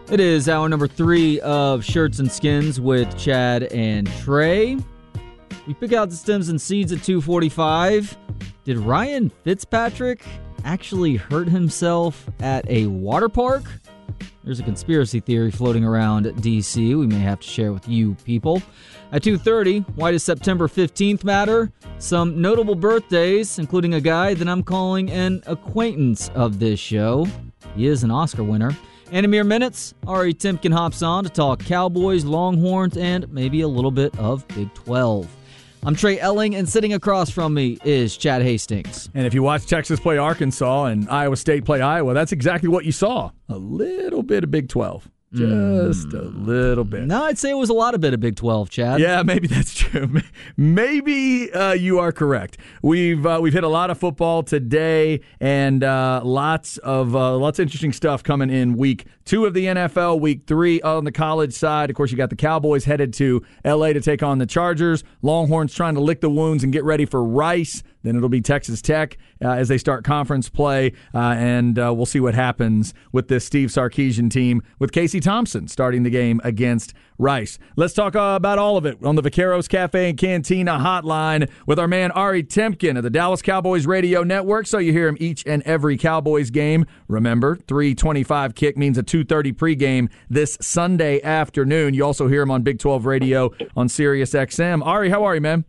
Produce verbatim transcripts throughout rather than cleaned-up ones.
It is hour number three of Shirts and Skins with Chad and Trey. We pick out the stems and seeds at two forty-five. Did Ryan Fitzpatrick actually hurt himself at a water park? There's a conspiracy theory floating around D C we may have to share with you people. At two thirty, why does September fifteenth matter? Some notable birthdays, including a guy that I'm calling an acquaintance of this show. He is an Oscar winner. And in mere minutes, Ari Timken hops on to talk Cowboys, Longhorns, and maybe a little bit of Big twelve. I'm Trey Elling, and sitting across from me is Chad Hastings. And if you watch Texas play Arkansas and Iowa State play Iowa, that's exactly what you saw. A little bit of Big twelve. Just a little bit. No, I'd say it was a lot of bit of Big twelve, Chad. Yeah, maybe that's true. Maybe uh, you are correct. We've uh, we've hit a lot of football today, and uh, lots of uh, lots of interesting stuff coming in week two of the N F L, week three on the college side. Of course, you got the Cowboys headed to L A to take on the Chargers. Longhorns trying to lick the wounds and get ready for Rice. Then it'll be Texas Tech uh, as they start conference play, uh, and uh, we'll see what happens with this Steve Sarkisian team with Casey Thompson starting the game against Rice. Let's talk uh, about all of it on the Vaqueros Cafe and Cantina hotline with our man Ari Timken of the Dallas Cowboys Radio Network, so you hear him each and every Cowboys game. Remember, three twenty-five kick means a two thirty pregame this Sunday afternoon. You also hear him on Big twelve Radio on Sirius X M. Ari, how are you, man?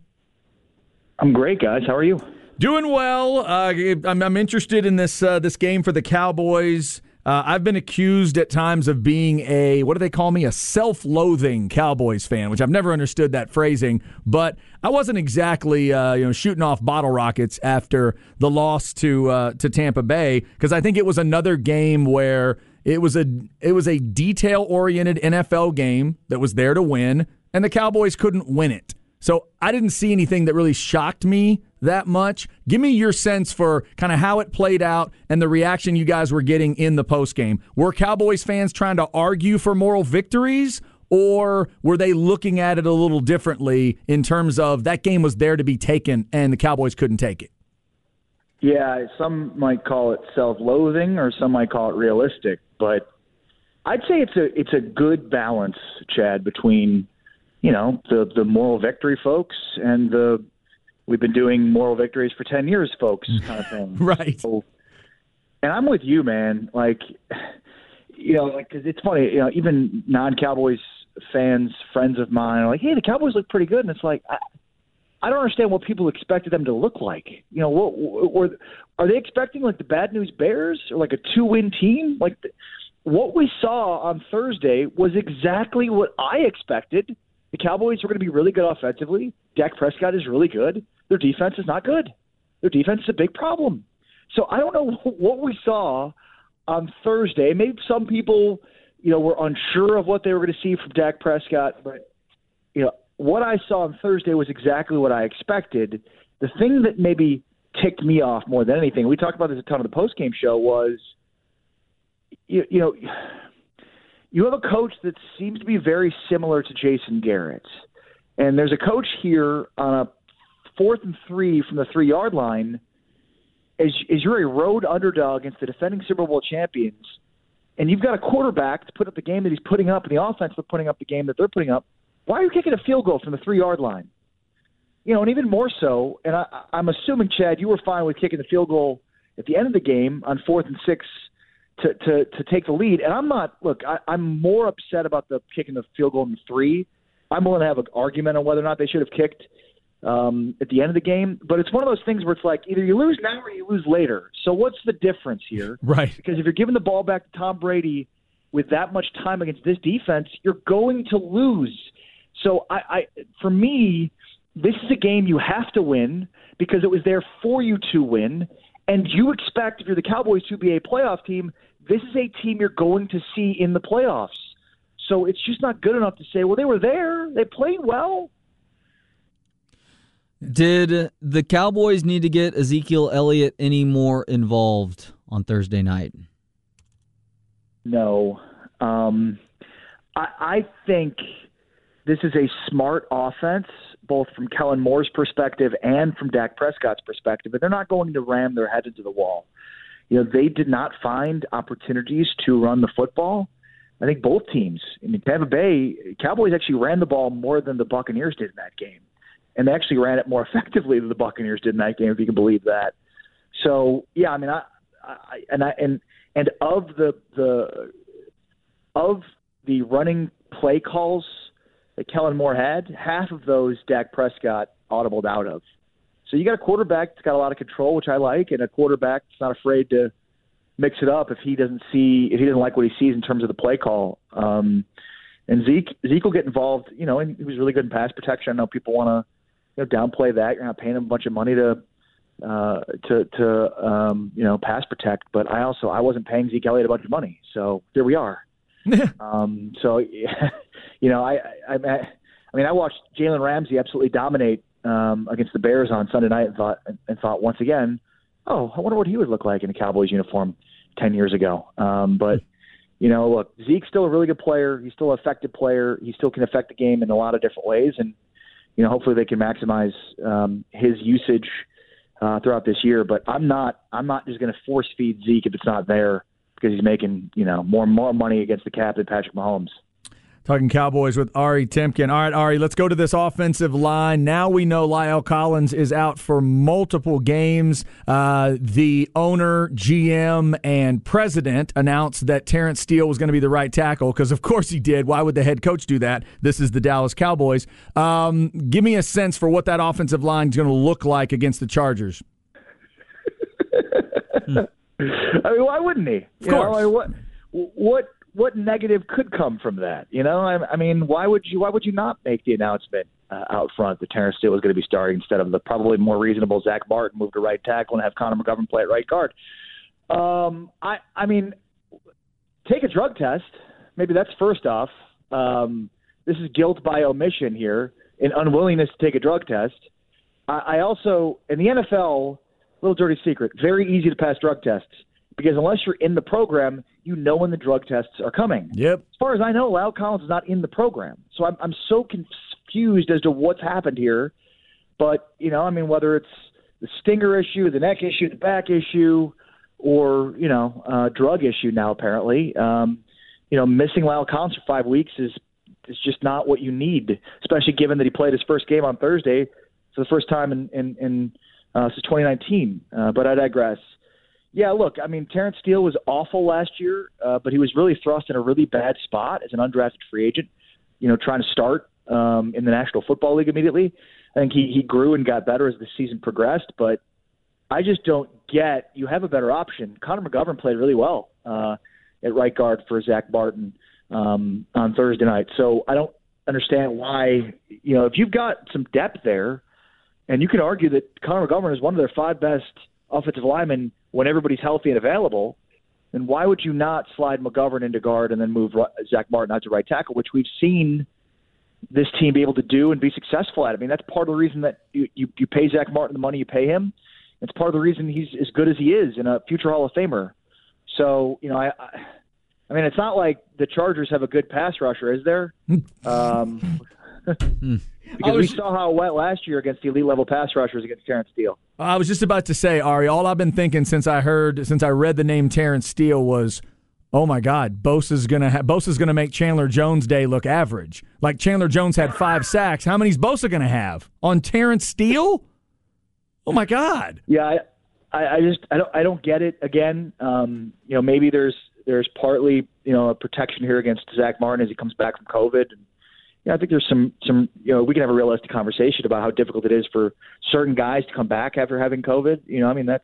I'm great, guys. How are you? Doing well. Uh, I'm, I'm interested in this uh, this game for the Cowboys. Uh, I've been accused at times of being a, what do they call me, a self-loathing Cowboys fan, which I've never understood that phrasing. But I wasn't exactly uh, you know shooting off bottle rockets after the loss to uh, to Tampa Bay, because I think it was another game where it was a it was a detail-oriented N F L game that was there to win, and the Cowboys couldn't win it. So I didn't see anything that really shocked me that much. Give me your sense for kind of how it played out and the reaction you guys were getting in the postgame. Were Cowboys fans trying to argue for moral victories, or were they looking at it a little differently in terms of that game was there to be taken and the Cowboys couldn't take it? Yeah, some might call it self-loathing or some might call it realistic, but I'd say it's a it's a good balance, Chad, between you know, the, the moral victory folks and the we've been doing moral victories for ten years folks kind of thing. Right. So, and I'm with you, man. Like, you know, like, cause it's funny, you know, even non-Cowboys fans, friends of mine are like, hey, the Cowboys look pretty good. And it's like, I, I don't understand what people expected them to look like. You know, what, or are they expecting like the Bad News Bears or like a two-win team? Like the, what we saw on Thursday was exactly what I expected. The Cowboys are going to be really good offensively. Dak Prescott is really good. Their defense is not good. Their defense is a big problem. So I don't know what we saw on Thursday. Maybe some people, you know, were unsure of what they were going to see from Dak Prescott. But, you know, what I saw on Thursday was exactly what I expected. The thing that maybe ticked me off more than anything, we talked about this a ton of the postgame show, was, you, you know, you have a coach that seems to be very similar to Jason Garrett. And there's a coach here on a fourth and three from the three-yard line. As, as you're a road underdog against the defending Super Bowl champions, and you've got a quarterback to put up the game that he's putting up and the offense for putting up the game that they're putting up, why are you kicking a field goal from the three-yard line? You know, and even more so, and I, I'm assuming, Chad, you were fine with kicking the field goal at the end of the game on fourth and six To, to to take the lead. And I'm not, look, I, I'm more upset about the kicking the field goal in the three. I'm willing to have an argument on whether or not they should have kicked um, at the end of the game. But it's one of those things where it's like either you lose now or you lose later. So what's the difference here? Right. Because if you're giving the ball back to Tom Brady with that much time against this defense, you're going to lose. So I, I for me, this is a game you have to win because it was there for you to win. And you expect, if you're the Cowboys, to be a playoff team, this is a team you're going to see in the playoffs. So it's just not good enough to say, well, they were there. They played well. Did the Cowboys need to get Ezekiel Elliott any more involved on Thursday night? No. Um, I, I think this is a smart offense, both from Kellen Moore's perspective and from Dak Prescott's perspective, but they're not going to ram their head into the wall. You know, they did not find opportunities to run the football. I think both teams. I mean, Tampa Bay, Cowboys actually ran the ball more than the Buccaneers did in that game. And they actually ran it more effectively than the Buccaneers did in that game, if you can believe that. So, yeah, I mean, I, I and I and and of the the of the running play calls that Kellen Moore had, half of those Dak Prescott audibled out of. So you got a quarterback that's got a lot of control, which I like, and a quarterback that's not afraid to mix it up if he doesn't see if he doesn't like what he sees in terms of the play call. Um, and Zeke Zeke will get involved. You know, and he was really good in pass protection. I know people want to you know downplay that. You're not paying him a bunch of money to uh, to to um, you know pass protect. But I also I wasn't paying Zeke Elliott a bunch of money, so here we are. um, so you know I I, I mean I watched Jalen Ramsey absolutely dominate um, against the Bears on Sunday night and thought and thought once again, oh, I wonder what he would look like in a Cowboys uniform ten years ago. Um, but, you know, look, Zeke's still a really good player. He's still an effective player. He still can affect the game in a lot of different ways. And, you know, hopefully they can maximize um, his usage uh, throughout this year. But I'm not I'm not just going to force feed Zeke if it's not there because he's making, you know, more more money against the cap than Patrick Mahomes. Talking Cowboys with Ari Timken. All right, Ari, let's go to this offensive line. Now we know La'el Collins is out for multiple games. Uh, the owner, G M, and president announced that Terrence Steele was going to be the right tackle because, of course, he did. Why would the head coach do that? This is the Dallas Cowboys. Um, give me a sense for what that offensive line is going to look like against the Chargers. I mean, why wouldn't he? Of you course. Know, what, what what negative could come from that? You know, I, I mean, why would you why would you not make the announcement uh, out front that Terrence Steele was going to be starting instead of the probably more reasonable Zach Martin move to right tackle and have Connor McGovern play at right guard? Um, I I mean, take a drug test. Maybe that's first off. Um, this is guilt by omission here, an unwillingness to take a drug test. I, I also, in the N F L, little dirty secret, very easy to pass drug tests because unless you're in the program, you know when the drug tests are coming. Yep. As far as I know, La'el Collins is not in the program. So I'm, I'm so confused as to what's happened here. But, you know, I mean, whether it's the stinger issue, the neck issue, the back issue, or, you know, uh, drug issue now apparently, um, you know, missing La'el Collins for five weeks is is just not what you need, especially given that he played his first game on Thursday for the first time in, in, in uh, since twenty nineteen. Uh, but I digress. Yeah, look, I mean, Terrence Steele was awful last year, uh, but he was really thrust in a really bad spot as an undrafted free agent, you know, trying to start um, in the National Football League immediately. I think he, he grew and got better as the season progressed, but I just don't get, you have a better option. Connor McGovern played really well uh, at right guard for Zach Martin um, on Thursday night. So I don't understand why, you know, if you've got some depth there, and you can argue that Connor McGovern is one of their five best offensive linemen when everybody's healthy and available, then why would you not slide McGovern into guard and then move Zach Martin out to right tackle, which we've seen this team be able to do and be successful at? I mean, that's part of the reason that you, you, you pay Zach Martin the money you pay him. It's part of the reason he's as good as he is and a future Hall of Famer. So, you know, I, I, I mean, it's not like the Chargers have a good pass rusher, is there? um, because we saw how it went last year against the elite level pass rushers against Terrence Steele. I was just about to say, Ari, all I've been thinking since I heard, since I read the name Terrence Steele was, oh my God, Bosa's gonna ha- Bosa's gonna make Chandler Jones' day look average. Like Chandler Jones had five sacks. How many's Bosa gonna have on Terrence Steele? Oh my God. Yeah, I, I just I don't I don't get it. Again, um, you know, maybe there's there's partly you know a protection here against Zach Martin as he comes back from COVID. And, yeah, I think there's some, some, you know, we can have a realistic conversation about how difficult it is for certain guys to come back after having COVID. You know, I mean, that's,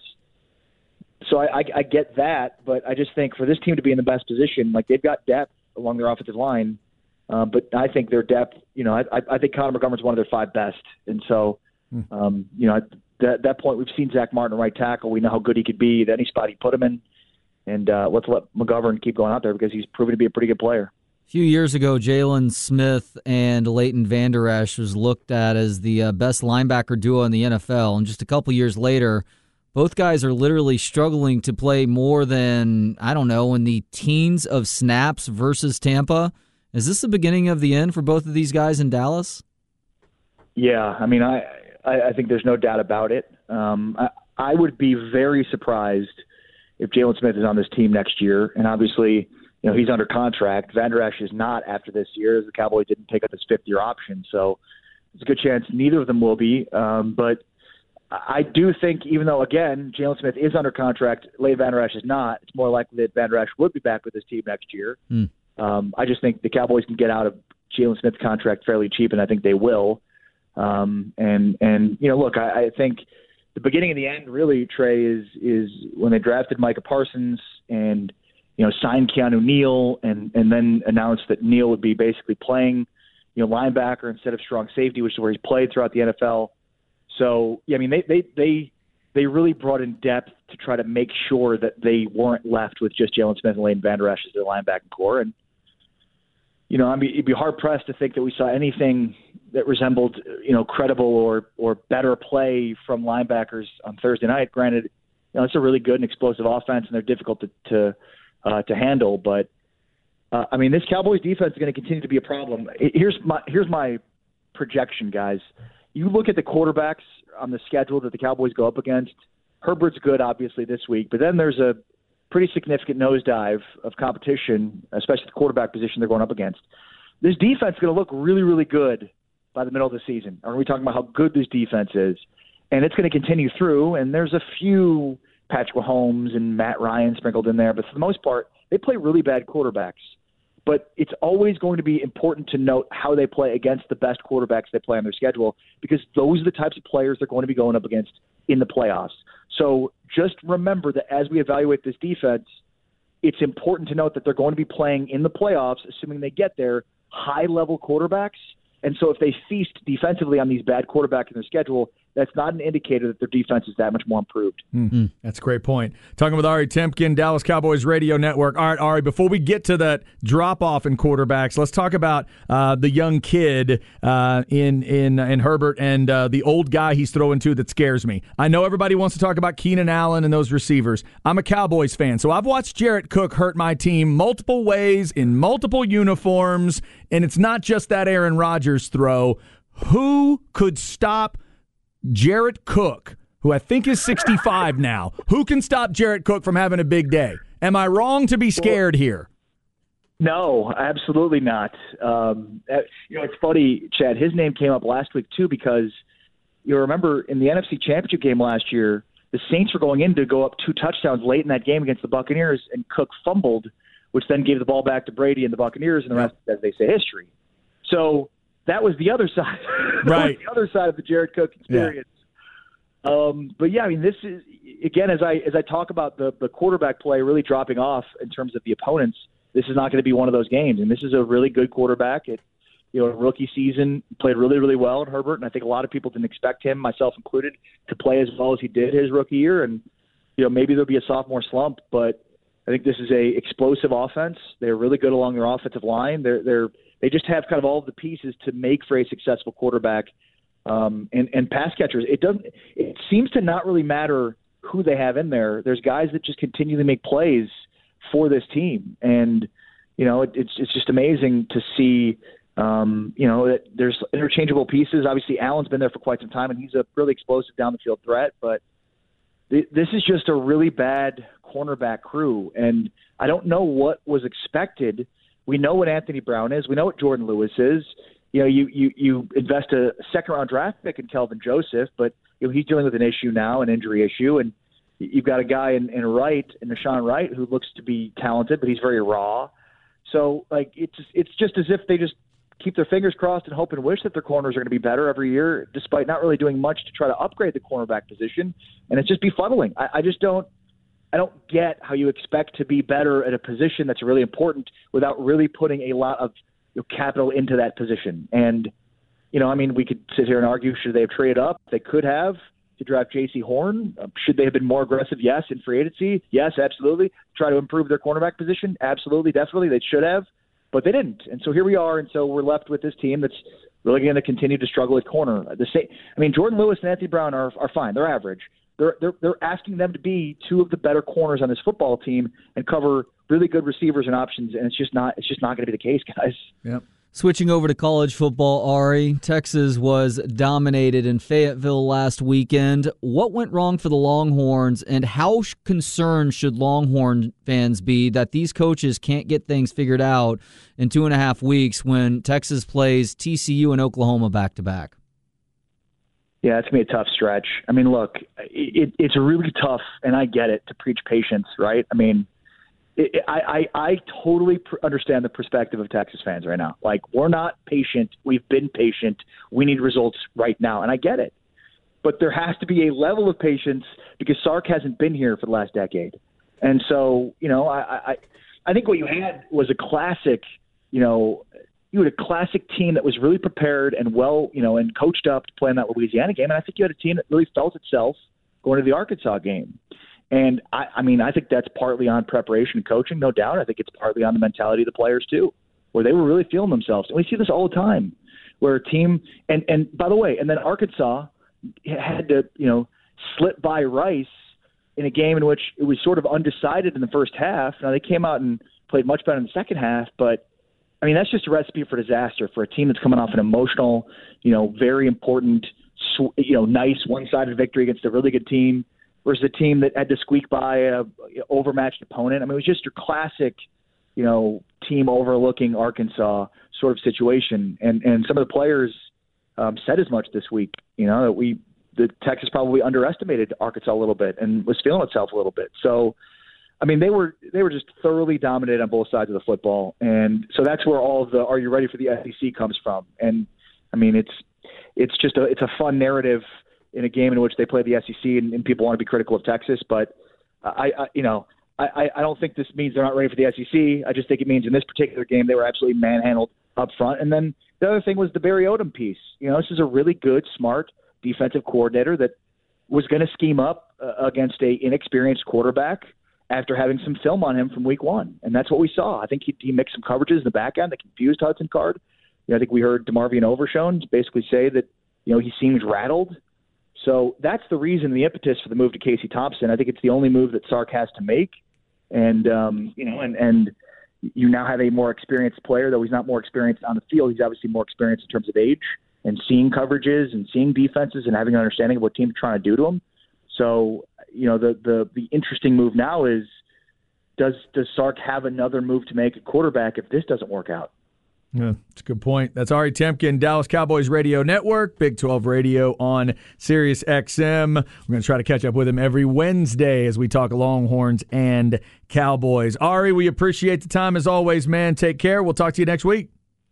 so I, I, I get that, but I just think for this team to be in the best position, like they've got depth along their offensive line, uh, but I think their depth, you know, I, I think Connor McGovern's one of their five best. And so, um, you know, at that, that point, we've seen Zach Martin right tackle. We know how good he could be at any spot he put him in. And uh, let's let McGovern keep going out there because he's proven to be a pretty good player. A few years ago, Jalen Smith and Leighton Vander Esch was looked at as the uh, best linebacker duo in the N F L. And just a couple years later, both guys are literally struggling to play more than, I don't know, in the teens of snaps versus Tampa. Is this the beginning of the end for both of these guys in Dallas? Yeah, I mean, I, I, I think there's no doubt about it. Um, I, I would be very surprised if Jalen Smith is on this team next year. And obviously, you know, he's under contract. Van Der Esch is not after this year, as the Cowboys didn't pick up his fifth-year option. So there's a good chance neither of them will be. Um, but I do think, even though, again, Jalen Smith is under contract, Leighton Van Der Esch is not, it's more likely that Van Der Esch would be back with his team next year. Mm. Um, I just think the Cowboys can get out of Jalen Smith's contract fairly cheap, and I think they will. Um, and, and you know, look, I, I think the beginning and the end, really, Trey, is is when they drafted Micah Parsons and, you know, signed Keanu Neal and, and then announced that Neal would be basically playing, you know, linebacker instead of strong safety, which is where he's played throughout the N F L. So, yeah, I mean, they, they, they, they really brought in depth to try to make sure that they weren't left with just Jalen Smith and Leighton Van Der Esch as their linebacking core. And, you know, I mean, it'd be hard-pressed to think that we saw anything that resembled, you know, credible or, or better play from linebackers on Thursday night. Granted, you know, it's a really good and explosive offense, and they're difficult to to, uh, to handle. But, uh, I mean, this Cowboys defense is going to continue to be a problem. Here's my here's my projection, guys. You look at the quarterbacks on the schedule that the Cowboys go up against. Herbert's good, obviously, this week. But then there's a pretty significant nosedive of competition, especially the quarterback position they're going up against. This defense is going to look really, really good by the middle of the season. Are we talking about how good this defense is? And it's going to continue through, and there's a few Patrick Mahomes and Matt Ryan sprinkled in there, but for the most part, they play really bad quarterbacks. But it's always going to be important to note how they play against the best quarterbacks they play on their schedule, because those are the types of players they're going to be going up against in the playoffs. So just remember that as we evaluate this defense, it's important to note that they're going to be playing in the playoffs, assuming they get there, high-level quarterbacks. And so if they feast defensively on these bad quarterbacks in their schedule, that's not an indicator that their defense is that much more improved. Mm-hmm. That's a great point. Talking with Ari Temkin, Dallas Cowboys Radio Network. All right, Ari, before we get to that drop-off in quarterbacks, let's talk about uh, the young kid uh, in, in, in Herbert and uh, the old guy he's throwing to that scares me. I know everybody wants to talk about Keenan Allen and those receivers. I'm a Cowboys fan, so I've watched Jarrett Cook hurt my team multiple ways in multiple uniforms, and it's not just that Aaron Rodgers throw. Who could stop Jarrett Cook, who I think is sixty-five now? Who can stop Jarrett Cook from having a big day? Am I wrong to be scared here? No, absolutely not. Um, you know, it's funny, Chad, his name came up last week too, because you remember in the N F C Championship game last year, the Saints were going in to go up two touchdowns late in that game against the Buccaneers, and Cook fumbled, which then gave the ball back to Brady and the Buccaneers, and the rest, as they say, history. So that was the other side. Right. The other side of the Jarrett Cook experience. Yeah. Um, but yeah, I mean, this is, again, as I as I talk about the, the quarterback play really dropping off in terms of the opponents, this is not going to be one of those games. And this is a really good quarterback. It, you know, rookie season, played really, really well at Herbert, and I think a lot of people didn't expect him, myself included, to play as well as he did his rookie year. And, you know, maybe there'll be a sophomore slump, but I think this is a explosive offense. They're really good along their offensive line. They're they're They just have kind of all of the pieces to make for a successful quarterback um, and, and pass catchers. It doesn't. It seems to not really matter who they have in there. There's guys that just continually make plays for this team, and you know it, it's it's just amazing to see. Um, you know that there's interchangeable pieces. Obviously, Allen's been there for quite some time, and he's a really explosive down the field threat. But th- this is just a really bad cornerback crew, and I don't know what was expected. We know what Anthony Brown is. We know what Jordan Lewis is. You know, you you, you invest a second-round draft pick in Kelvin Joseph, but you know, he's dealing with an issue now, an injury issue, and you've got a guy in, in Wright, in Nashawn Wright, who looks to be talented, but he's very raw. So, like, it's it's just as if they just keep their fingers crossed and hope and wish that their corners are going to be better every year, despite not really doing much to try to upgrade the cornerback position, and it's just befuddling. I, I just don't. I don't get how you expect to be better at a position that's really important without really putting a lot of you know, capital into that position. And, you know, I mean, we could sit here and argue, should they have traded up? They could have to draft J C Horn. Uh, should they have been more aggressive? Yes. In free agency? Yes, absolutely. Try to improve their cornerback position? Absolutely, definitely. They should have, but they didn't. And so here we are, and so we're left with this team that's really going to continue to struggle at corner. The same, I mean, Jordan Lewis and Anthony Brown are, are fine. They're average. They're, they're they're asking them to be two of the better corners on this football team and cover really good receivers and options, and it's just not it's just not going to be the case, guys. Yep. Switching over to college football, Ari, Texas was dominated in Fayetteville last weekend. What went wrong for the Longhorns, and how concerned should Longhorn fans be that these coaches can't get things figured out in two and a half weeks when Texas plays T C U and Oklahoma back-to-back? Yeah, it's going to be a tough stretch. I mean, look, it, it's really tough, and I get it, to preach patience, right? I mean, it, I, I, I totally pr- understand the perspective of Texas fans right now. Like, we're not patient. We've been patient. We need results right now, and I get it. But there has to be a level of patience because Sark hasn't been here for the last decade. And so, you know, I, I, I think what you had was a classic, you know, you had a classic team that was really prepared and well, you know, and coached up to play in that Louisiana game. And I think you had a team that really felt itself going to the Arkansas game. And, I, I mean, I think that's partly on preparation and coaching, no doubt. I think it's partly on the mentality of the players, too, where they were really feeling themselves. And we see this all the time, where a team – and and by the way, and then Arkansas had to, you know, slip by Rice in a game in which it was sort of undecided in the first half. Now, they came out and played much better in the second half, but, I mean, that's just a recipe for disaster for a team that's coming off an emotional, you know, very important, you know, nice one-sided victory against a really good team, versus a team that had to squeak by a overmatched opponent. I mean, it was just your classic, you know, team overlooking Arkansas sort of situation. And and some of the players um, said as much this week, you know, that we, the Texas probably underestimated Arkansas a little bit and was feeling itself a little bit. So, I mean, they were they were just thoroughly dominated on both sides of the football. And so that's where all of the "Are you ready for the S E C?" comes from. And I mean, it's it's just a it's a fun narrative in a game in which they play the S E C, and, and people want to be critical of Texas. But I, I you know, I, I don't think this means they're not ready for the S E C. I just think it means in this particular game they were absolutely manhandled up front. And then the other thing was the Barry Odom piece. You know, this is a really good, smart defensive coordinator that was going to scheme up uh, against a inexperienced quarterback after having some film on him from week one. And that's what we saw. I think he, he mixed some coverages in the back end that confused Hudson Card. You know, I think we heard DeMarvion Overshown basically say that, you know, he seemed rattled. So that's the reason, the impetus for the move to Casey Thompson. I think it's the only move that Sark has to make. And, um, you know, and, and you now have a more experienced player, though he's not more experienced on the field. He's obviously more experienced in terms of age and seeing coverages and seeing defenses and having an understanding of what teams are trying to do to him. So, you know, the, the, the interesting move now is, does, does Sark have another move to make at quarterback if this doesn't work out? Yeah, that's a good point. That's Ari Temkin, Dallas Cowboys Radio Network, Big twelve Radio on Sirius X M. We're going to try to catch up with him every Wednesday as we talk Longhorns and Cowboys. Ari, we appreciate the time as always, man. Take care. We'll talk to you next week.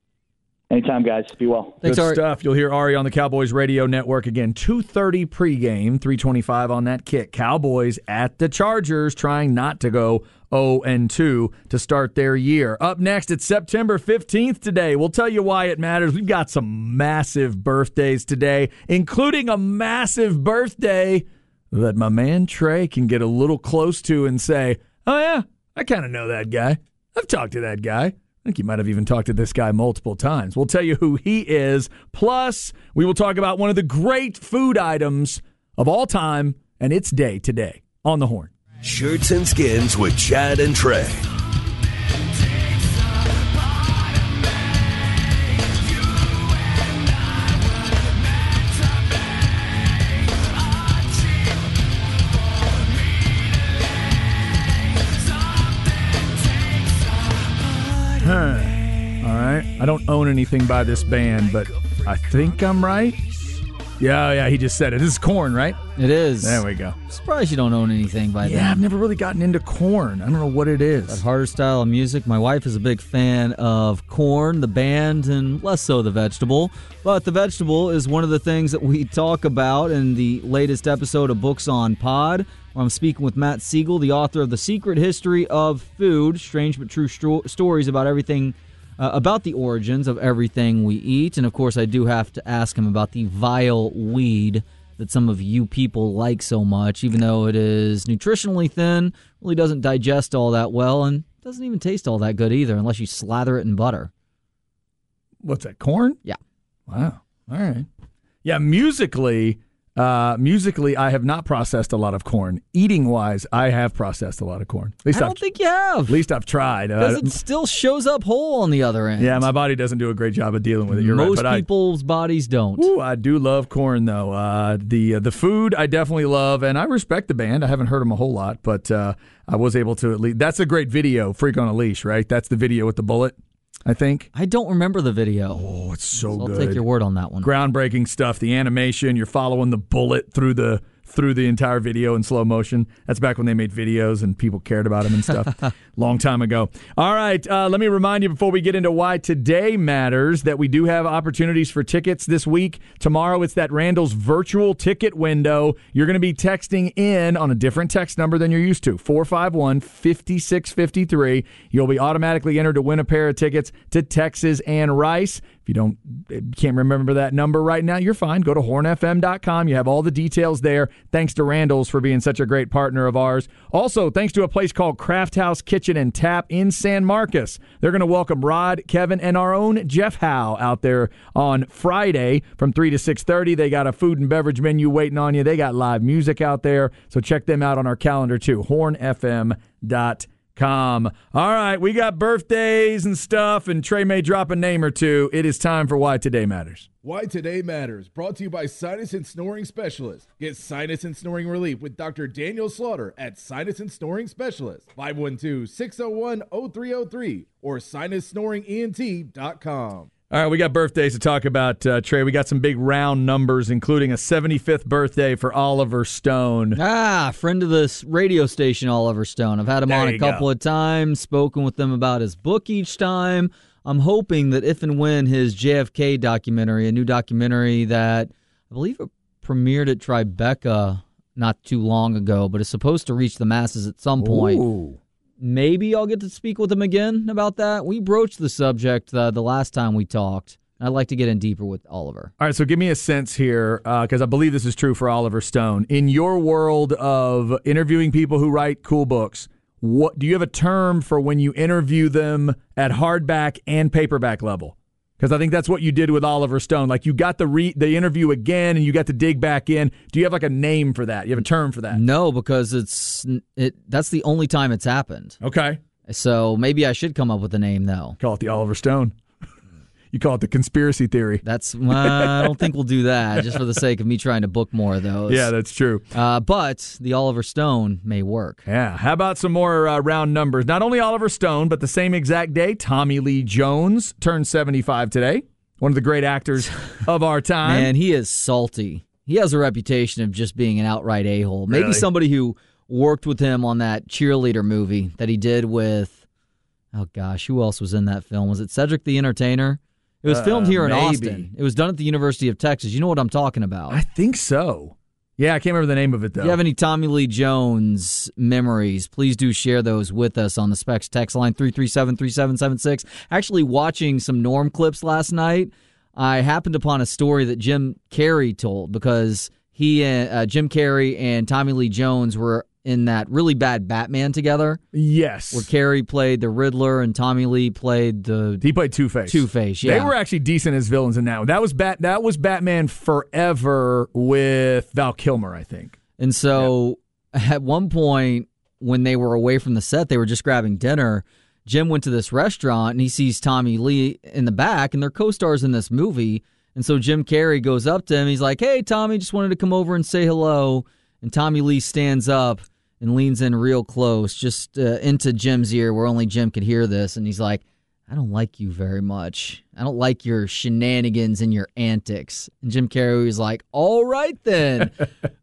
Anytime, guys. Be well. Thanks, Good Ari. stuff. You'll hear Ari on the Cowboys Radio Network again. two thirty pregame, three twenty-five on that kick. Cowboys at the Chargers, trying not to go oh and two to start their year. Up next, it's September fifteenth today. We'll tell you why it matters. We've got some massive birthdays today, including a massive birthday that my man Trey can get a little close to and say, oh, yeah, I kind of know that guy. I've talked to that guy. I think you might have even talked to this guy multiple times. We'll tell you who he is. Plus, we will talk about one of the great food items of all time, and its day today on The Horn. Shirts and Skins with Chad and Trey. Huh. All right. I don't own anything by this band, but I think I'm right. Yeah, yeah, he just said it. This is Korn, right? It is. There we go. I'm surprised you don't own anything by Yeah, then. I've never really gotten into Korn. I don't know what it is. That harder style of music. My wife is a big fan of Korn, the band, and less so the vegetable. But the vegetable is one of the things that we talk about in the latest episode of Books on Pod, where I'm speaking with Matt Siegel, the author of The Secret History of Food, Strange but True Sto- Stories about everything, uh, about the origins of everything we eat. And, of course, I do have to ask him about the vile weed that some of you people like so much, even though it is nutritionally thin, really doesn't digest all that well, and doesn't even taste all that good either unless you slather it in butter. What's that, corn? Yeah. Wow. All right. Yeah, musically, Uh, musically, I have not processed a lot of corn. Eating-wise, I have processed a lot of corn. At least I don't I've, think you have. At least I've tried. Because Uh, it still shows up whole on the other end. yeah, my body doesn't do a great job of dealing with it. You're Most right, but people's bodies don't. I, ooh, I do love corn, though. Uh, the uh, the food I definitely love, and I respect the band. I haven't heard them a whole lot, but uh, I was able to at least. That's a great video, Freak on a Leash, right? That's the video with the bullet, I think. I don't remember the video. Oh, it's so, so good. I'll take your word on that one. Groundbreaking stuff. The animation, you're following the bullet through the through the entire video in slow motion. That's back when they made videos and people cared about them and stuff. Long time ago. All right, uh, let me remind you before we get into why today matters that we do have opportunities for tickets this week. Tomorrow it's that Randall's virtual ticket window. You're going to be texting in on a different text number than you're used to, four five one, five six five three. You'll be automatically entered to win a pair of tickets to Texas and Rice. If you don't can't remember that number right now, you're fine. Go to horn f m dot com. You have all the details there. Thanks to Randall's for being such a great partner of ours. Also, thanks to a place called Craft House Kitchen and Tap in San Marcos. They're going to welcome Rod, Kevin, and our own Jeff Howe out there on Friday from three to six thirty. They got a food and beverage menu waiting on you. They got live music out there. So check them out on our calendar too, horn f m dot com. All right, we got birthdays and stuff, and Trey may drop a name or two. It is time for Why Today Matters. Why Today Matters, brought to you by Sinus and Snoring Specialist. Get sinus and snoring relief with Doctor Daniel Slaughter at Sinus and Snoring Specialist, five one two, six oh one, oh three oh three or sinus snoring e n t dot com. All right, we got birthdays to talk about, uh, Trey. We got some big round numbers, including a seventy-fifth birthday for Oliver Stone. Ah, friend of this radio station, Oliver Stone. I've had him There on a you couple go. of times, spoken with him about his book each time. I'm hoping that if and when his J F K documentary, a new documentary that I believe it premiered at Tribeca not too long ago, but is supposed to reach the masses at some point. Ooh. Maybe I'll get to speak with him again about that. We broached the subject uh, the last time we talked. I'd like to get in deeper with Oliver. All right, so give me a sense here, because uh, I believe this is true for Oliver Stone. In your world of interviewing people who write cool books, what do you have a term for when you interview them at hardback and paperback level? Because I think that's what you did with Oliver Stone. Like, you got the re- the interview again, and you got to dig back in. Do you have like a name for that? You have a term for that? No, because it's it. That's the only time it's happened. Okay. So maybe I should come up with a name, though. Call it the Oliver Stone. You call it the conspiracy theory. That's well, I don't think we'll do that, just for the sake of me trying to book more of those. Yeah, that's true. Uh, but the Oliver Stone may work. Yeah. How about some more uh, round numbers? Not only Oliver Stone, but the same exact day, Tommy Lee Jones turned seventy-five today. One of the great actors of our time. Man, he is salty. He has a reputation of just being an outright a-hole. Maybe Really? somebody who worked with him on that cheerleader movie that he did with, oh gosh, who else was in that film? Was it Cedric the Entertainer? It was filmed Uh, here in maybe. Austin. It was done at the University of Texas. You know what I'm talking about. I think so. Yeah, I can't remember the name of it, though. If you have any Tommy Lee Jones memories, please do share those with us on the Specs text line three three seven, three seven seven six. Actually, watching some Norm clips last night, I happened upon a story that Jim Carrey told, because he, uh, Jim Carrey and Tommy Lee Jones were in that really bad Batman together, Yes. where Carrey played the Riddler and Tommy Lee played the He played Two-Face. Two-Face. Yeah, They were actually decent as villains in that one. That was Bat. That was Batman Forever with Val Kilmer, I think. And so at one point, when they were away from the set, they were just grabbing dinner. Jim went to this restaurant, and he sees Tommy Lee in the back, and they're co-stars in this movie. And so Jim Carrey goes up to him. He's like, "Hey, Tommy, just wanted to come over and say hello." And Tommy Lee stands up and leans in real close, just uh, into Jim's ear, where only Jim could hear this. And he's like, "I don't like you very much. I don't like your shenanigans and your antics." And Jim Carrey was like, "All right, then.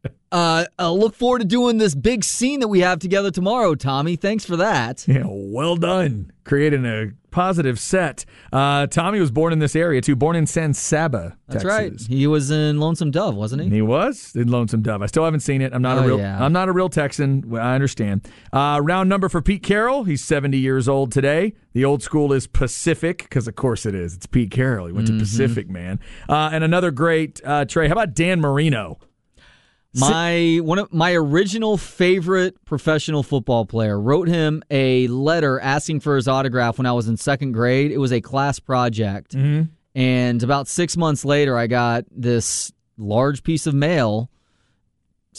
uh, I'll look forward to doing this big scene that we have together tomorrow, Tommy. Thanks for that." Yeah, well done. Creating a positive set. Uh, Tommy was born in this area, too. Born in San Saba, That's Texas. right. He was in Lonesome Dove, wasn't he? He was in Lonesome Dove. I still haven't seen it. I'm not Oh, a real. yeah. I'm not a real Texan. Well, I understand. Uh, round number for Pete Carroll. He's seventy years old today. The old school is Pacific, because of course it is. It's Pete Carroll. He went Mm-hmm. to Pacific, man. Uh, and another great uh, Trey. How about Dan Marino? My one of my original favorite professional football player wrote him a letter asking for his autograph when I was in second grade. It was a class project. Mm-hmm. And about six months later, I got this large piece of mail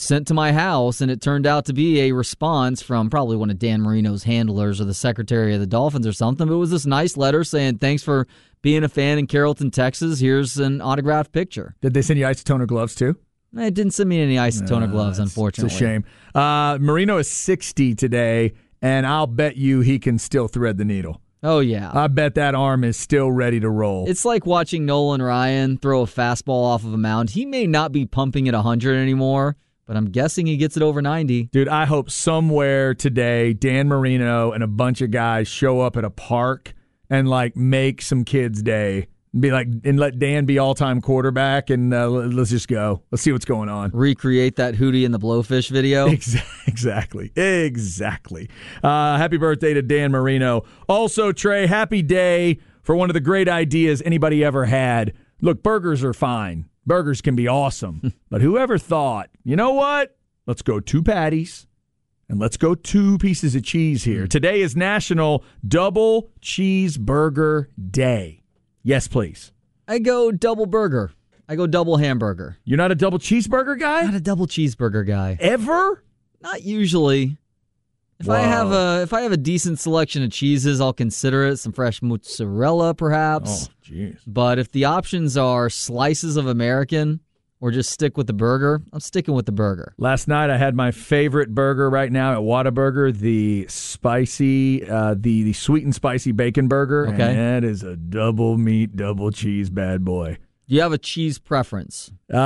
sent to my house, and it turned out to be a response from probably one of Dan Marino's handlers or the secretary of the Dolphins or something. But it was this nice letter saying, thanks for being a fan in Carrollton, Texas. Here's an autographed picture. Did they send you isotoner gloves too? It didn't send me any isotoner uh, gloves, unfortunately. It's a shame. Uh, Marino is sixty today, and I'll bet you he can still thread the needle. Oh, yeah. I bet that arm is still ready to roll. It's like watching Nolan Ryan throw a fastball off of a mound. He may not be pumping at one hundred anymore, but I'm guessing he gets it over ninety. Dude, I hope somewhere today Dan Marino and a bunch of guys show up at a park and like make some kids' day. Be like, and let Dan be all-time quarterback, and uh, let's just go. Let's see what's going on. Recreate that Hootie and the Blowfish video. Exactly. Exactly. Uh, happy birthday to Dan Marino. Also, Trey, happy day for one of the great ideas anybody ever had. Look, burgers are fine. Burgers can be awesome. But whoever thought, you know what? Let's go two patties, and let's go two pieces of cheese here. Today is National Double Cheeseburger Day. Yes, please. I go double burger. I go double hamburger. You're not a double cheeseburger guy? Not a double cheeseburger guy. Ever? Not usually. If Whoa. I have a if I have a decent selection of cheeses, I'll consider it. Some fresh mozzarella, perhaps. Oh, jeez. But if the options are slices of American or just stick with the burger, I'm sticking with the burger. Last night I had my favorite burger right now at Whataburger, the spicy, uh, the, the sweet and spicy bacon burger. Okay. And that is a double meat, double cheese bad boy. Do you have a cheese preference?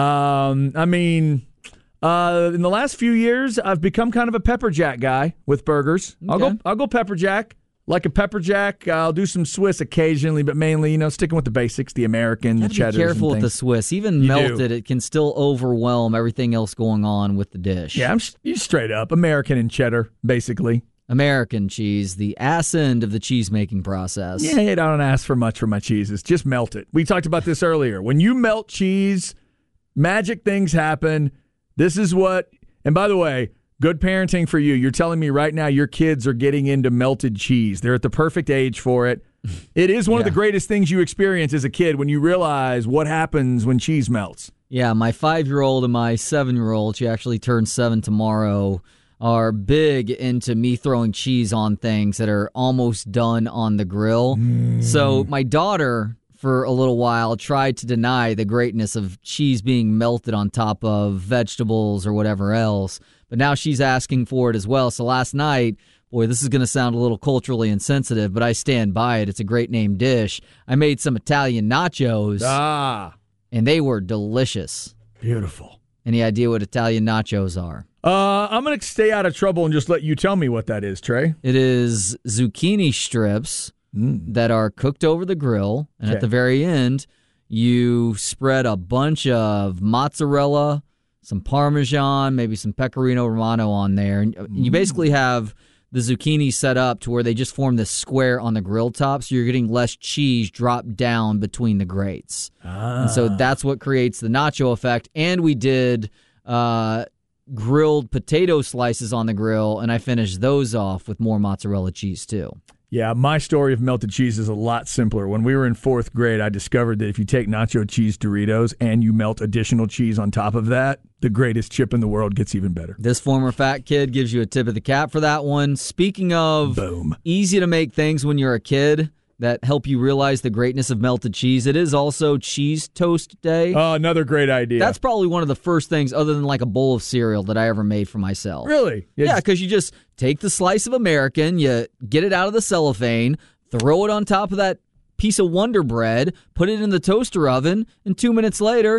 Um, I mean, uh, in the last few years, I've become kind of a pepper jack guy with burgers. I'll Okay. go, I'll go pepper jack. Like a pepper jack, I'll do some Swiss occasionally, but mainly, you know, sticking with the basics, the American, the Be cheddars. careful and with the things. Swiss. Even You melted, do. it can still overwhelm everything else going on with the dish. Yeah, I'm s- you straight up American and cheddar, basically. American cheese, the ass end of the cheese making process. Yeah, I don't ask for much for my cheeses. Just melt it. We talked about this earlier. When you melt cheese, magic things happen. This is what, and by the way, good parenting for you. You're telling me right now your kids are getting into melted cheese. They're at the perfect age for it. It is one Yeah. of the greatest things you experience as a kid when you realize what happens when cheese melts. Yeah, my five-year-old and my seven-year-old, she actually turns seven tomorrow, are big into me throwing cheese on things that are almost done on the grill. Mm. So my daughter, for a little while, tried to deny the greatness of cheese being melted on top of vegetables or whatever else. But now she's asking for it as well. So last night, boy, this is going to sound a little culturally insensitive, but I stand by it. It's a great name dish. I made some Italian nachos, Ah, and they were delicious. beautiful. Any idea what Italian nachos are? Uh, I'm going to stay out of trouble and just let you tell me what that is, Trey. It is zucchini strips that are cooked over the grill, and Okay. at the very end, you spread a bunch of mozzarella, some Parmesan, maybe some Pecorino Romano on there. And you basically have the zucchini set up to where they just form this square on the grill top, so you're getting less cheese dropped down between the grates. And so that's what creates the nacho effect. And we did uh, grilled potato slices on the grill, and I finished those off with more mozzarella cheese too. Yeah, my story of melted cheese is a lot simpler. When we were in fourth grade, I discovered that if you take nacho cheese Doritos and you melt additional cheese on top of that, the greatest chip in the world gets even better. This former fat kid gives you a tip of the cap for that one. Speaking of Boom. easy to make things when you're a kid that help you realize the greatness of melted cheese, it is also Cheese Toast Day. Oh, another great idea. That's probably one of the first things, other than like a bowl of cereal, that I ever made for myself. really? Yeah, because you just take the slice of American, you get it out of the cellophane, throw it on top of that piece of Wonder Bread, put it in the toaster oven, and two minutes later,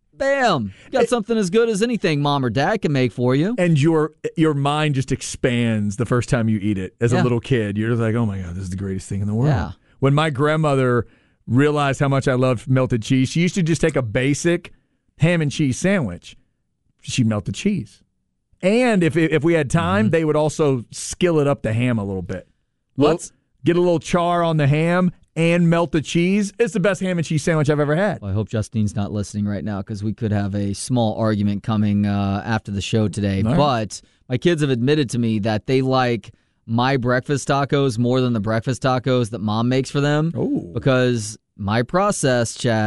bam, you got something as good as anything mom or dad can make for you. And your your mind just expands the first time you eat it. As Yeah. a little kid, you're just like, oh my God, this is the greatest thing in the world. Yeah. When my grandmother realized how much I loved melted cheese, she used to just take a basic ham and cheese sandwich. She'd melt the cheese. And if if we had time, Mm-hmm. they would also skillet up the ham a little bit. Little- Let's- get a little char on the ham and melt the cheese. It's the best ham and cheese sandwich I've ever had. Well, I hope Justine's not listening right now, because we could have a small argument coming uh, after the show today. All right. But my kids have admitted to me that they like my breakfast tacos more than the breakfast tacos that mom makes for them. Oh. Because my process, Chad,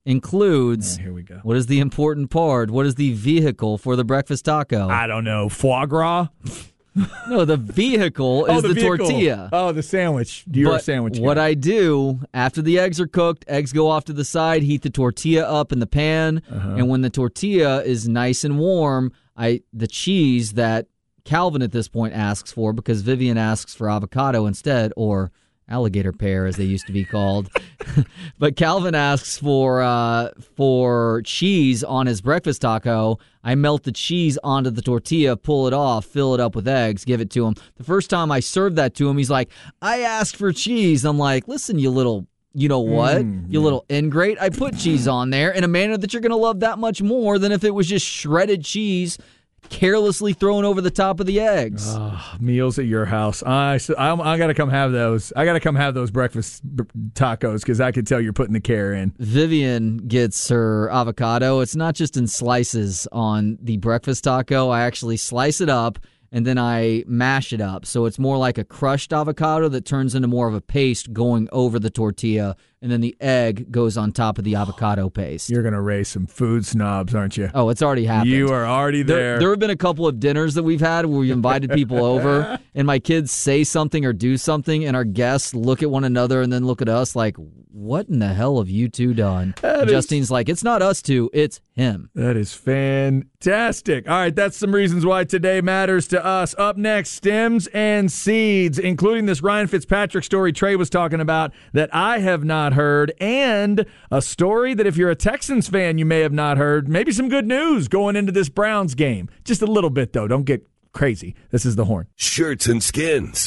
includes, oh, here we go. What is the important part? What is the vehicle for the breakfast taco? I don't know. Foie gras? No, the vehicle is oh, the, the vehicle. tortilla. Oh, the sandwich. You're but a sandwich What guy. I do, after the eggs are cooked, eggs go off to the side, heat the tortilla up in the pan, uh-huh. and when the tortilla is nice and warm, I the cheese that Calvin at this point asks for, because Vivian asks for avocado instead, or alligator pear as they used to be called. But Calvin asks for uh, for cheese on his breakfast taco. I melt the cheese onto the tortilla, pull it off, fill it up with eggs, give it to him. The first time I served that to him, he's like, I asked for cheese. I'm like, listen, you little, you know what? Mm, you yeah. little ingrate. I put cheese on there in a manner that you're going to love that much more than if it was just shredded cheese carelessly thrown over the top of the eggs. Oh, meals at your house. I, I, I got to come have those. I got to come have those breakfast b- tacos because I could tell you're putting the care in. Vivian gets her avocado. It's not just in slices on the breakfast taco. I actually slice it up and then I mash it up. So it's more like a crushed avocado that turns into more of a paste going over the tortilla, and then the egg goes on top of the avocado paste. You're going to raise some food snobs, aren't you? Oh, it's already happened. You are already there. There, there have been a couple of dinners that we've had where we invited people over, and my kids say something or do something, and our guests look at one another and then look at us like, what in the hell have you two done? That Justine's is, like, it's not us two, it's him. That is fantastic. All right, that's some reasons why today matters to us. Up next, stems and seeds, including this Ryan Fitzpatrick story Trey was talking about that I have not heard, and a story that if you're a Texans fan, you may have not heard. Maybe some good news going into this Browns game. Just a little bit, though. Don't get crazy. This is The Horn. Shirts and Skins.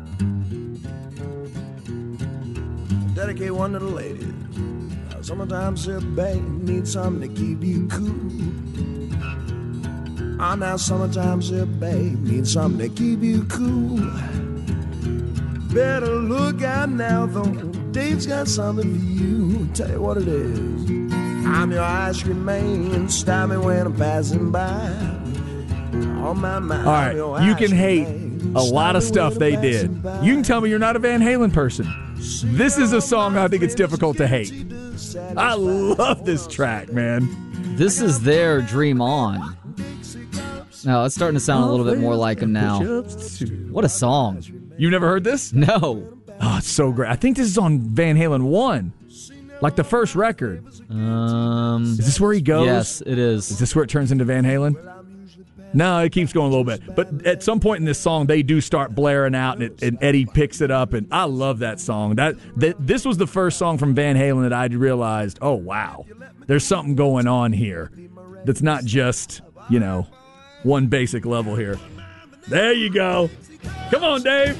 Dedicate one to the ladies. Summertime sip, babe, need something to keep you cool. Ah, now summertime sip, babe, need something to keep you cool. Better look out now, though. Dave's got something for you. Tell you what it is. I'm your ice cream man. Stop me when I'm passing by. On my mind. All right, you can hate a lot of stuff they did. You can tell me you're not a Van Halen person. This is a song I think it's difficult to hate. I love this track, man. This is their Dream On. No, it's starting to sound a little bit more like him now. What a song. You've never heard this? No. Oh, it's so great. I think this is on Van Halen one. Like the first record. Um, Is this where he goes? Yes, it is. Is this where it turns into Van Halen? No, it keeps going a little bit. But at some point in this song, they do start blaring out, and, it, and Eddie picks it up, and I love that song. That, that This was the first song from Van Halen that I realized, oh, wow, there's something going on here that's not just, you know, one basic level here. There you go. Come on, Dave.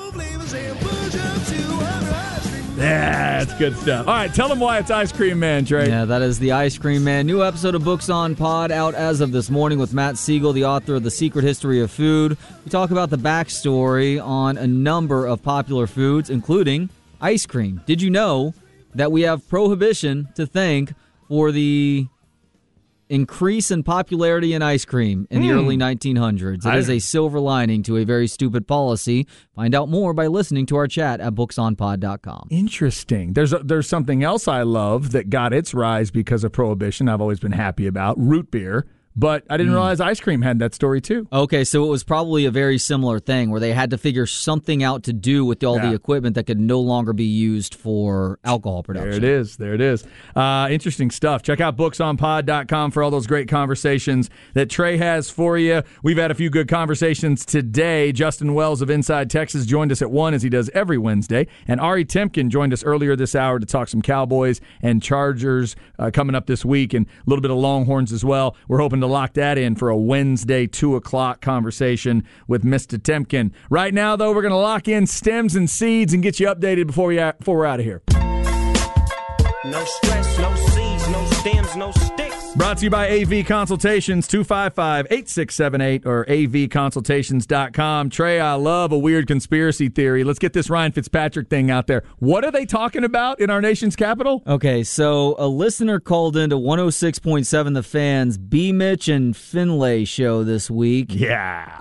Yeah, that's good stuff. All right, tell them why it's Ice Cream Man, Trey. Yeah, that is the Ice Cream Man. New episode of Books on Pod out as of this morning with Matt Siegel, the author of The Secret History of Food. We talk about the backstory on a number of popular foods, including ice cream. Did you know that we have Prohibition to thank for the increase in popularity in ice cream in the Hmm. early nineteen hundreds? It I- is a silver lining to a very stupid policy. Find out more by listening to our chat at books on pod dot com. Interesting. There's a, there's something else I love that got its rise because of Prohibition. I've always been happy about root beer, but I didn't realize ice cream had that story too. Okay, so it was probably a very similar thing where they had to figure something out to do with all Yeah. the equipment that could no longer be used for alcohol production. There it is. There it is. Uh, interesting stuff. Check out books on pod dot com for all those great conversations that Trey has for you. We've had a few good conversations today. Justin Wells of Inside Texas joined us at one, as he does every Wednesday. And Ari Timken joined us earlier this hour to talk some Cowboys and Chargers uh, coming up this week, and a little bit of Longhorns as well. We're hoping to lock that in for a Wednesday two o'clock conversation with Mister Temkin. Right now, though, we're going to lock in stems and seeds and get you updated before, we, before we're out of here. No stress, no seeds, no stems, no sticks. Brought to you by A V Consultations, two five five, eight six seven eight or A V consultations dot com. Trey, I love a weird conspiracy theory. Let's get this Ryan Fitzpatrick thing out there. What are they talking about in our nation's capital? Okay, so a listener called into one oh six point seven The Fans, B. Mitch and Finlay show this week. Yeah.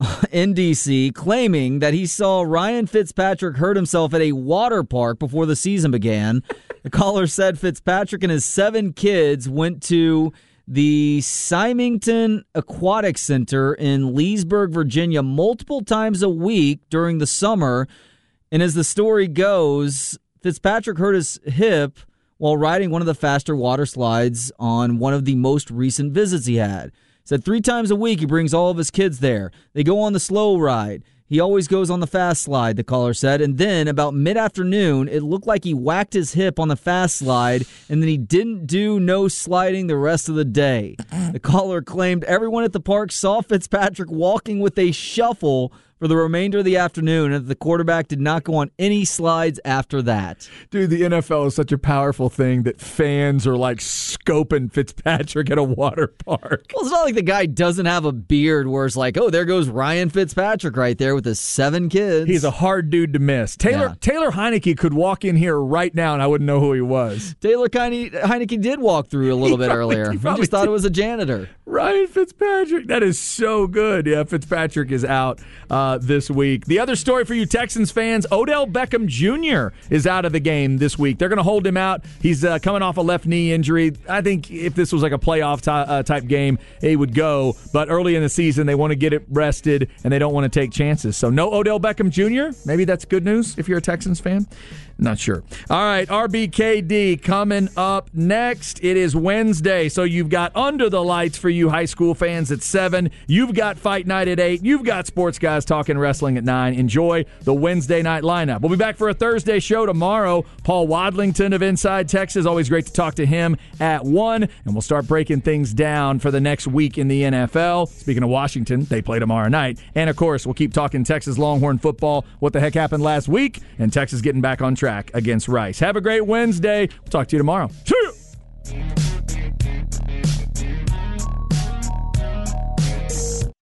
in D C claiming that he saw Ryan Fitzpatrick hurt himself at a water park before the season began. The caller said Fitzpatrick and his seven kids went to the Symington Aquatic Center in Leesburg, Virginia, multiple times a week during the summer. And as the story goes, Fitzpatrick hurt his hip while riding one of the faster water slides on one of the most recent visits he had. Said three times a week he brings all of his kids there. They go on the slow ride. He always goes on the fast slide, the caller said. And then about mid-afternoon, it looked like he whacked his hip on the fast slide, and then he didn't do no sliding the rest of the day. The caller claimed everyone at the park saw Fitzpatrick walking with a shuffle for the remainder of the afternoon, and the quarterback did not go on any slides after that. Dude, the N F L is such a powerful thing that fans are like scoping Fitzpatrick at a water park. Well, it's not like the guy doesn't have a beard where it's like, oh, there goes Ryan Fitzpatrick right there with his seven kids. He's a hard dude to miss. Taylor Yeah. Taylor Heineke could walk in here right now and I wouldn't know who he was. Taylor Heine- Heineke did walk through a little bit probably- earlier. he We probably just thought did. it was a janitor. Ryan Fitzpatrick. That is so good. Yeah, Fitzpatrick is out uh, this week. The other story for you Texans fans, Odell Beckham Junior is out of the game this week. They're going to hold him out. He's uh, coming off a left knee injury. I think if this was like a playoff ty- uh, type game, he would go. But early in the season, they want to get it rested, and they don't want to take chances. So no Odell Beckham Junior Maybe that's good news if you're a Texans fan. Not sure. All right, R B K D coming up next. It is Wednesday, so you've got Under the Lights for you high school fans at seven. You've got Fight Night at eight. You've got Sports Guys Talking Wrestling at nine. Enjoy the Wednesday night lineup. We'll be back for a Thursday show tomorrow. Paul Wadlington of Inside Texas. Always great to talk to him at one. And we'll start breaking things down for the next week in the N F L. Speaking of Washington, they play tomorrow night. And, of course, we'll keep talking Texas Longhorn football. What the heck happened last week? And Texas getting back on track against Rice. Have a great Wednesday. We'll talk to you tomorrow. See ya!